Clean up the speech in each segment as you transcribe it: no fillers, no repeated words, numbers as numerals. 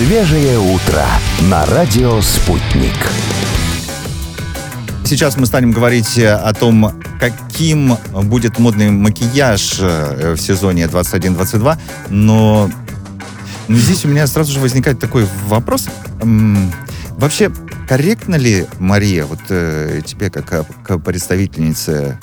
Свежее утро на радио «Спутник». Сейчас мы станем говорить о том, каким будет модный макияж в сезоне 21-22, но здесь у меня сразу же возникает такой вопрос. Вообще, корректно ли, Мария, вот тебе как представительнице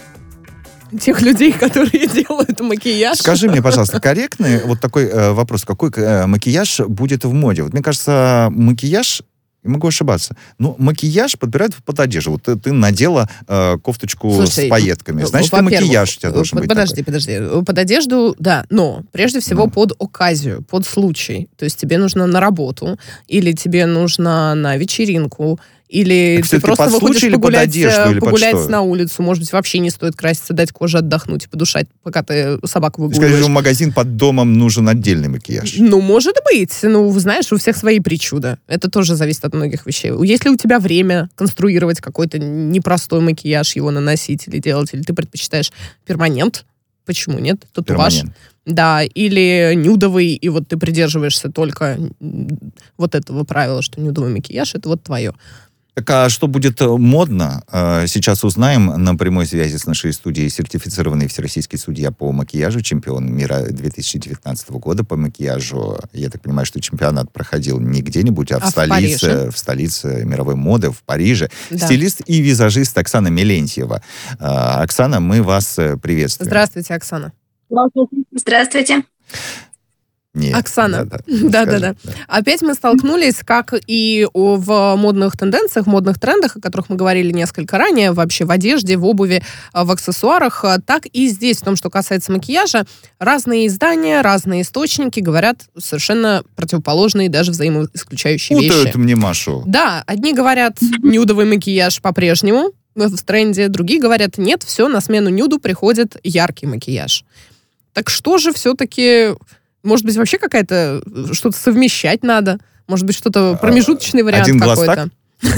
тех людей, которые делают макияж? Скажи мне, пожалуйста, корректный вот такой вопрос, какой макияж будет в моде? Вот мне кажется, макияж, могу ошибаться, но макияж подбирают под одежду. Вот ты надела кофточку с пайетками. Значит, и макияж у тебя должен быть подожди. Под одежду, да, но прежде всего под оказию, под случай. То есть тебе нужно на работу, или тебе нужно на вечеринку, или ты просто выходишь погулять на улицу. Может быть, вообще не стоит краситься, дать коже отдохнуть и подушать, пока ты собаку выгуливаешь. Скажи, в магазин под домом нужен отдельный макияж. Ну, может быть. Ну, знаешь, у всех свои причуды. Это тоже зависит от многих вещей. Если у тебя время конструировать какой-то непростой макияж, его наносить или делать, или ты предпочитаешь перманент, почему нет? Татуаж. Да, или нюдовый, и вот ты придерживаешься только вот этого правила, что нюдовый макияж — это вот твое. Так, а что будет модно? Сейчас узнаем на прямой связи с нашей студией сертифицированный всероссийский судья по макияжу, чемпион мира 2019 года по макияжу. Я так понимаю, что чемпионат проходил не где-нибудь, а в столице мировой моды, в Париже. Да. Стилист и визажист Оксана Мелентьева. Оксана, мы вас приветствуем. Здравствуйте, Оксана. Здравствуйте. Нет, Оксана, да. Опять мы столкнулись, как и в модных тенденциях, модных трендах, о которых мы говорили несколько ранее, вообще в одежде, в обуви, в аксессуарах, так и здесь, в том, что касается макияжа, разные издания, разные источники говорят совершенно противоположные, даже взаимоисключающие вещи. Путают мне Машу. Да, одни говорят, нюдовый макияж по-прежнему в тренде, другие говорят, нет, все, на смену нюду приходит яркий макияж. Так что же все-таки... Может быть, вообще что-то совмещать надо? Может быть, что-то промежуточный вариант один какой-то?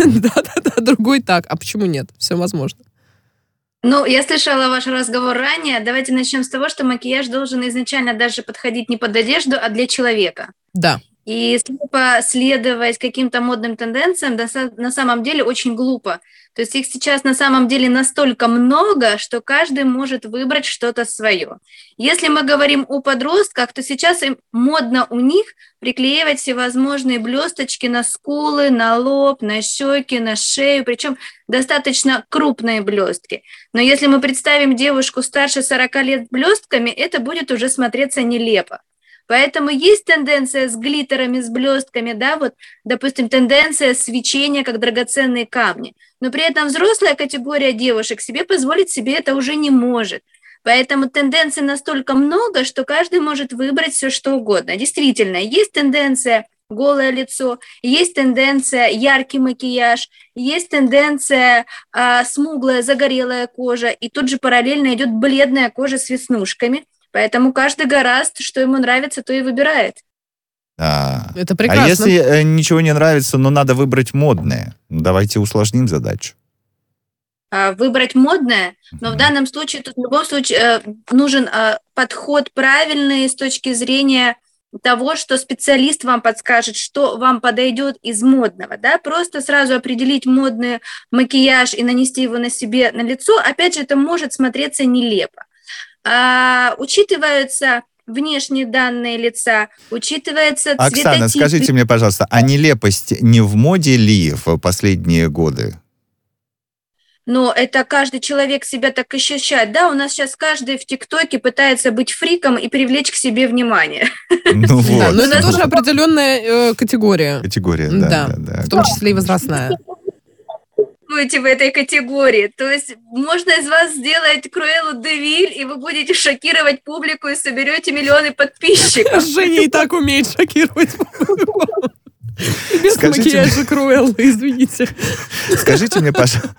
Да, другой так. А почему нет? Все возможно. Ну, я слышала ваш разговор ранее. Давайте начнем с того, что макияж должен изначально даже подходить не под одежду, а для человека. Да. И слепо следовать каким-то модным тенденциям на самом деле очень глупо. То есть их сейчас на самом деле настолько много, что каждый может выбрать что-то свое. Если мы говорим о подростках, то сейчас им модно у них приклеивать всевозможные блесточки на скулы, на лоб, на щеки, на шею, причем достаточно крупные блестки. Но если мы представим девушку старше 40 лет с блестками, это будет уже смотреться нелепо. Поэтому есть тенденция с глиттерами, с блестками, да, вот, допустим, тенденция свечения как драгоценные камни. Но при этом взрослая категория девушек позволить себе это уже не может. Поэтому тенденций настолько много, что каждый может выбрать все, что угодно. Действительно, есть тенденция голое лицо, есть тенденция яркий макияж, есть тенденция смуглая, загорелая кожа, и тут же параллельно идет бледная кожа с веснушками. Поэтому каждый гораздо, что ему нравится, то и выбирает. Это прекрасно. А если ничего не нравится, но надо выбрать модное? Давайте усложним задачу. Выбрать модное, но в данном случае тут в любом случае нужен подход правильный с точки зрения того, что специалист вам подскажет, что вам подойдет из модного. Да? Просто сразу определить модный макияж и нанести его на себе на лицо, опять же, это может смотреться нелепо. Учитываются внешние данные лица, учитывается цветотип. Оксана, скажите мне, пожалуйста, а нелепость не в моде ли в последние годы? Но это каждый человек себя так ощущает. Да, у нас сейчас каждый в ТикТоке пытается быть фриком и привлечь к себе внимание. Ну вот. Да, но это тоже определенная категория. Категория, да. В том числе и возрастная. Будете в этой категории. То есть можно из вас сделать Круэллу де Виль, и вы будете шокировать публику и соберете миллионы подписчиков. Женя и так умеет шокировать публику. Без макияжа Круэллы, извините. Скажите мне, пожалуйста.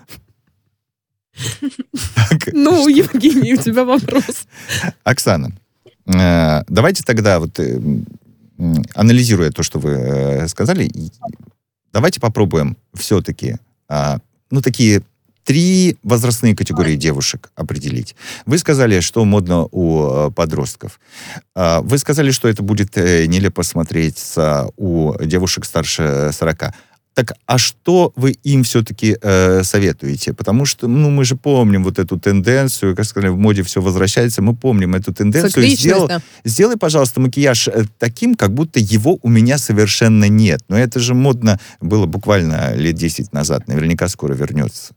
Ну, Евгений, у тебя вопрос. Оксана, давайте тогда, анализируя то, что вы сказали, давайте попробуем все-таки, такие 3 возрастные категории девушек определить. Вы сказали, что модно у подростков. Вы сказали, что это будет нелепо смотреться у девушек старше 40. Так, а что вы им все-таки советуете? Потому что, мы же помним вот эту тенденцию, как сказали, в моде все возвращается, мы помним эту тенденцию. Сделай, пожалуйста, макияж таким, как будто его у меня совершенно нет. Но это же модно было буквально лет 10 назад. Наверняка скоро вернется.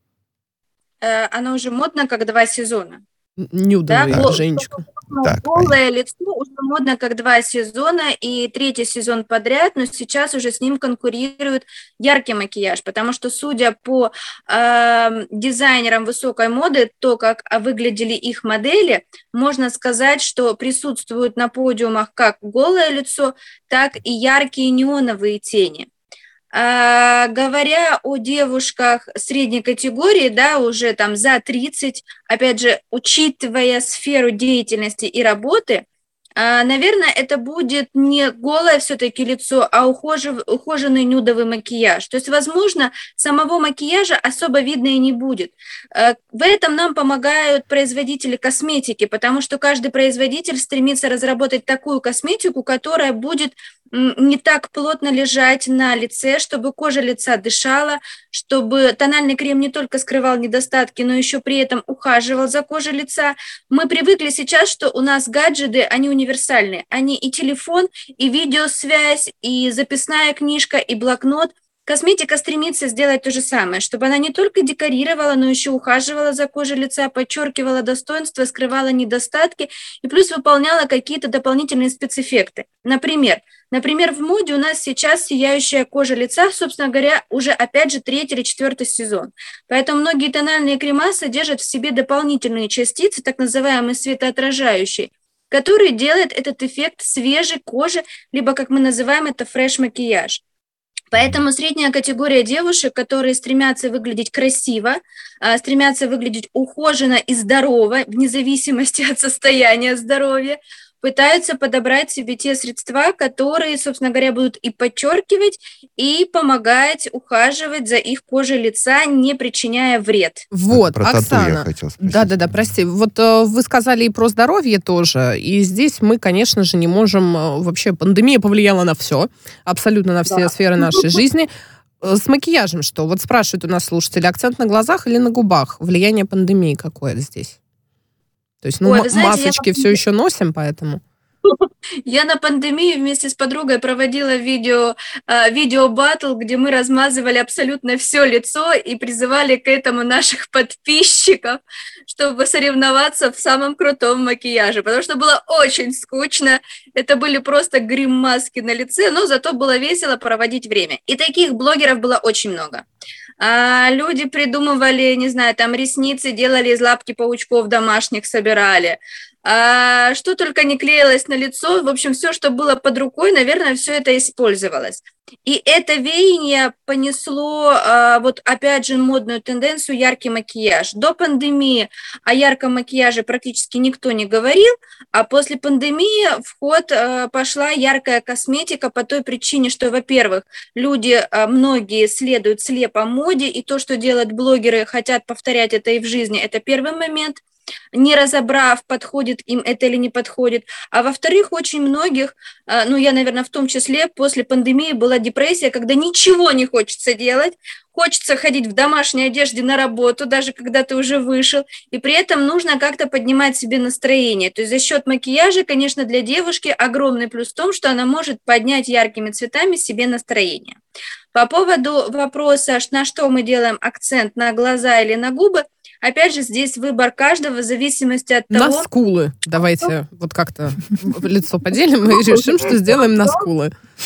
Оно уже модно, как 2 сезона. Нюдовая, да? Женечка. Голое лицо уже модно как 2 сезона, и 3-й сезон подряд, но сейчас уже с ним конкурирует яркий макияж, потому что, судя по дизайнерам высокой моды, то, как выглядели их модели, можно сказать, что присутствуют на подиумах как голое лицо, так и яркие неоновые тени. Говоря о девушках средней категории, да, уже там за 30, опять же, учитывая сферу деятельности и работы, наверное, это будет не голое все-таки лицо, а ухоженный нюдовый макияж. То есть, возможно, самого макияжа особо видно и не будет. В этом нам помогают производители косметики, потому что каждый производитель стремится разработать такую косметику, которая будет не так плотно лежать на лице, чтобы кожа лица дышала, чтобы тональный крем не только скрывал недостатки, но еще при этом ухаживал за кожей лица. Мы привыкли сейчас, что у нас гаджеты, они универсальные. Они и телефон, и видеосвязь, и записная книжка, и блокнот. Косметика стремится сделать то же самое, чтобы она не только декорировала, но еще ухаживала за кожей лица, подчеркивала достоинства, скрывала недостатки и плюс выполняла какие-то дополнительные спецэффекты. Например, в моде у нас сейчас сияющая кожа лица, собственно говоря, уже опять же 3-й или 4-й сезон. Поэтому многие тональные крема содержат в себе дополнительные частицы, так называемые светоотражающие, которые делают этот эффект свежей кожи, либо, как мы называем это, фреш-макияж. Поэтому средняя категория девушек, которые стремятся выглядеть красиво, стремятся выглядеть ухоженно и здорово, вне зависимости от состояния здоровья, пытаются подобрать себе те средства, которые, собственно говоря, будут и подчеркивать, и помогать ухаживать за их кожей лица, не причиняя вред. Вот, про Оксана. тату я хотел спросить. Да, прости. Вот вы сказали и про здоровье тоже, и здесь мы, конечно же, не можем... Вообще, пандемия повлияла на все, абсолютно на все сферы нашей жизни. С макияжем что? Вот спрашивают у нас слушатели, акцент на глазах или на губах? Влияние пандемии какое здесь? То есть, масочки все еще носим, поэтому... Я на пандемии вместе с подругой проводила видео-баттл, где мы размазывали абсолютно все лицо и призывали к этому наших подписчиков, чтобы соревноваться в самом крутом макияже, потому что было очень скучно. Это были просто грим-маски на лице, но зато было весело проводить время. И таких блогеров было очень много. Люди придумывали, не знаю, там ресницы делали из лапки паучков домашних, собирали. Что только не клеилось на лицо, в общем, все, что было под рукой, наверное, все это использовалось. И это веяние понесло, вот опять же, модную тенденцию яркий макияж. До пандемии о ярком макияже практически никто не говорил, а после пандемии в ход пошла яркая косметика по той причине, что, во-первых, люди, многие следуют слепо моде, и то, что делают блогеры, хотят повторять это и в жизни, это первый момент, не разобрав, подходит им это или не подходит. А во-вторых, очень многих, я, наверное, в том числе, после пандемии была депрессия, когда ничего не хочется делать, хочется ходить в домашней одежде на работу, даже когда ты уже вышел, и при этом нужно как-то поднимать себе настроение. То есть за счет макияжа, конечно, для девушки огромный плюс в том, что она может поднять яркими цветами себе настроение. По поводу вопроса, на что мы делаем акцент, на глаза или на губы, опять же, здесь выбор каждого в зависимости от того... На скулы. Давайте вот как-то лицо поделим и решим, что сделаем на скулы.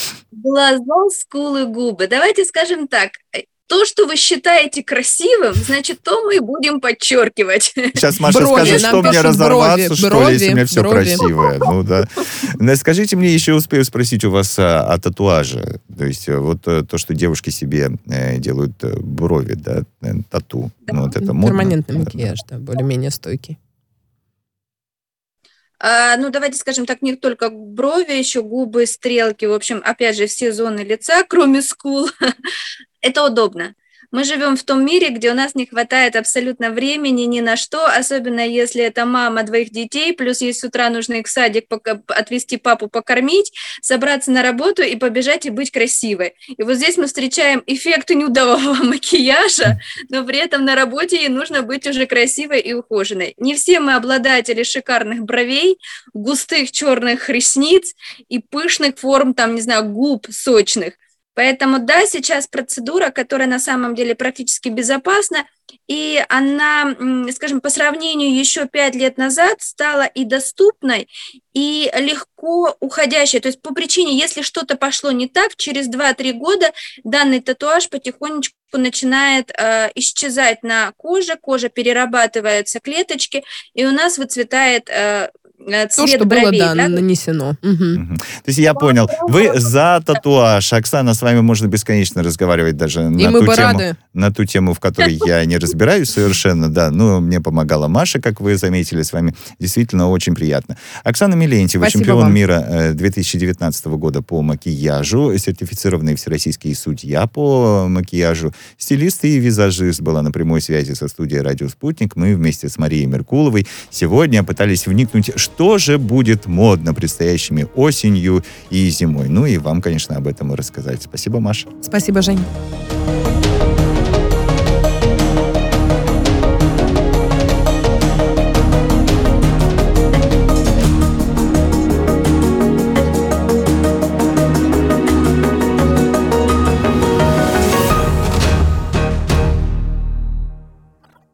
Глаза, скулы, губы. Давайте скажем так. То, что вы считаете красивым, значит, то мы и будем подчеркивать. Сейчас Маша скажет, что мне разорваться, что ли, если у меня все красивое. Ну да. Скажите мне, еще успею спросить у вас о татуаже. То есть вот то, что девушки себе делают брови, да, тату. Да. Вот это модно. Перманентный макияж, да, более-менее стойкий. Давайте скажем так, не только брови, еще губы, стрелки, в общем, опять же, все зоны лица, кроме скул. Это удобно. Мы живем в том мире, где у нас не хватает абсолютно времени ни на что, особенно если это мама 2 детей, плюс ей с утра нужно их в садик отвезти, папу покормить, собраться на работу и побежать и быть красивой. И вот здесь мы встречаем эффект неудавого макияжа, но при этом на работе ей нужно быть уже красивой и ухоженной. Не все мы обладатели шикарных бровей, густых черных ресниц и пышных форм, там, не знаю, губ сочных. Поэтому, да, сейчас процедура, которая на самом деле практически безопасна, и она, скажем, по сравнению еще 5 лет назад стала и доступной, и легко уходящей. То есть по причине, если что-то пошло не так, через 2-3 года данный татуаж потихонечку начинает исчезать на коже, кожа перерабатывается, клеточки, и у нас выцветает цвет То, что бровей. было, Да? нанесено. Мгм. То есть я понял, вы за татуаж. Оксана, с вами можно бесконечно разговаривать даже И мы бы рады. на ту тему, в которой я не разбираюсь совершенно, да. Но мне помогала Маша, как вы заметили, с вами действительно очень приятно. Оксана Милентьева, Спасибо чемпион вам. мира 2019 года по макияжу, сертифицированный всероссийский судья по макияжу, стилист и визажист, была на прямой связи со студией «Радио Спутник». Мы вместе с Марией Меркуловой сегодня пытались вникнуть, что же будет модно предстоящими осенью и зимой. Ну и вам, конечно, об этом и рассказать. Спасибо, Маша. Спасибо, Жень.